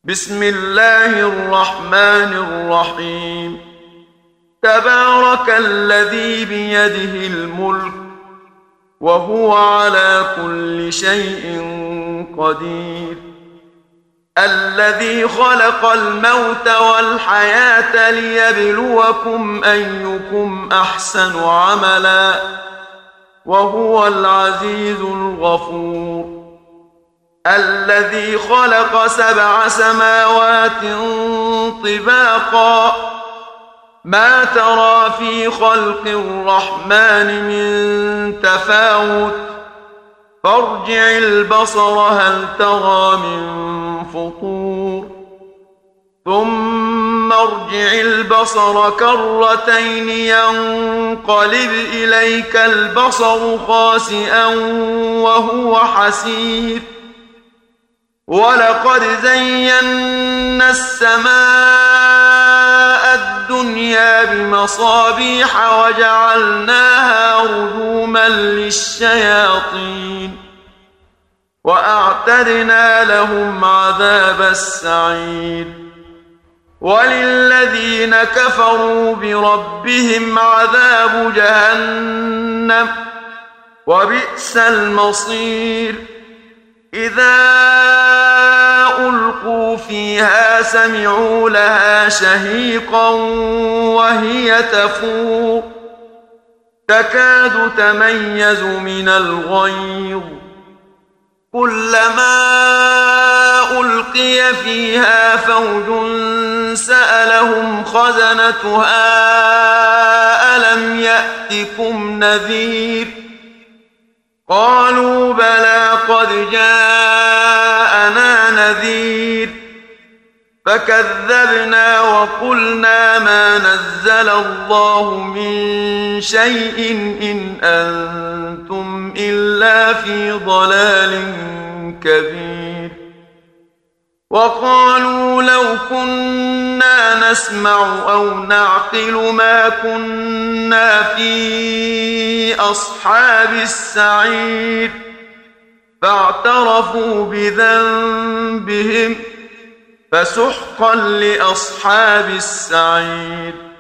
بسم الله الرحمن الرحيم. تبارك الذي بيده الملك وهو على كل شيء قدير. الذي خلق الموت والحياة ليبلوكم أيكم أحسن عملا وهو العزيز الغفور. الذي خلق 7 سماوات طباقا ما ترى في خلق الرحمن من تفاوت فارجع البصر هل ترى من فطور ثم ارجع البصر كرتين ينقلب إليك البصر خاسئا وهو حسير. ولقد زينا السماء الدنيا بمصابيح وجعلناها رجوما للشياطين وأعتدنا لهم عذاب السعير. وللذين كفروا بربهم عذاب جهنم وبئس المصير. إذا ألقوا فيها سمعوا لها شهيقا وهي تفور تكاد تميز من الغيظ كلما ألقي فيها فوج سألهم خزنتها ألم يأتكم نذير قالوا بلى قد جاءنا نذير فكذبنا وقلنا ما نزل الله من شيء إن أنتم إلا في ضلال كبير. وقالوا لو كنا نسمع أو نعقل ما كنا في أصحاب السعير فاعترفوا بذنبهم فسحقا لأصحاب السعير.